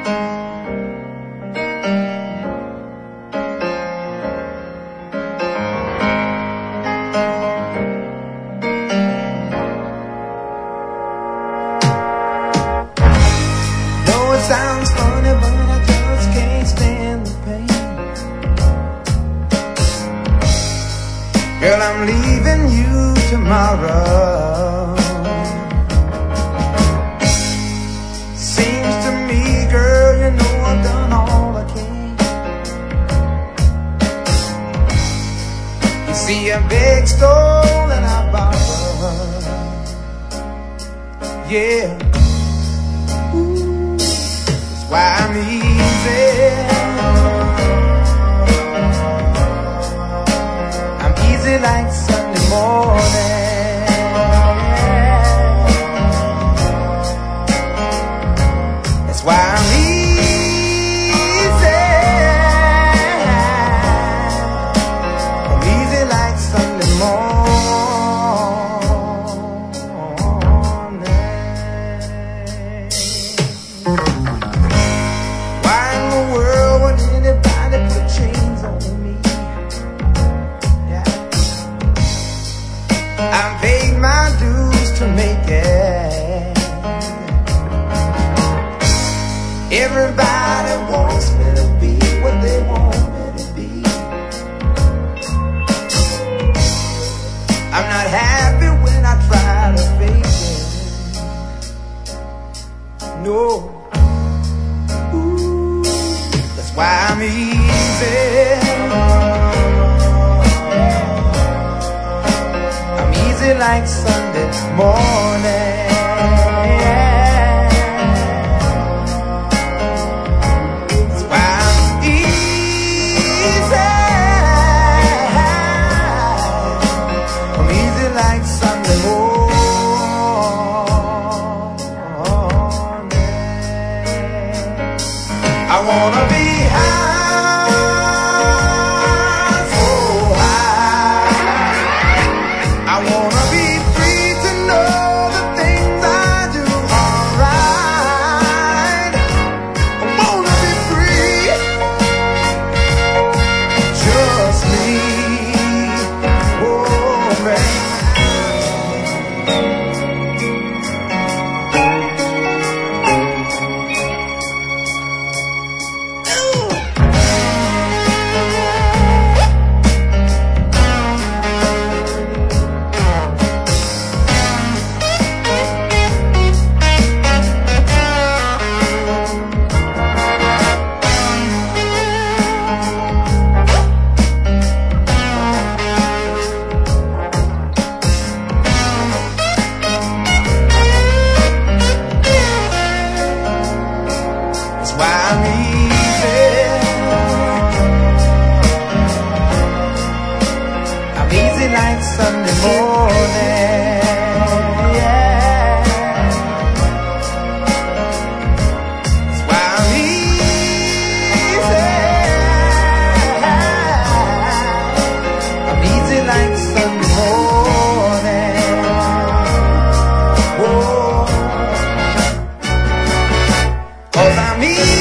Sounds funny, but I just can't stand the pain. Girl, I'm leaving you tomorrow. Seems to me, girl, you know I've done all I can. You see, I beg, stole, and I borrowed. Yeah. Why I'm easy, I'm easy like Sunday morning. That's why I'm easy, I'm easy like Sunday morning. I paid my dues to make it. Everybody wants me to be what they want me to be. I'm not happy when I try to fake it. No. Ooh, that's why I'm easy. Like Sunday morning. That's why I'm easy. I'm easy like Sunday morning. I wanna be high, so high. I wanna like Sunday morning, yeah. That's why I'm easy. I'm easy like Sunday morning. Whoa. 'Cause I'm easy.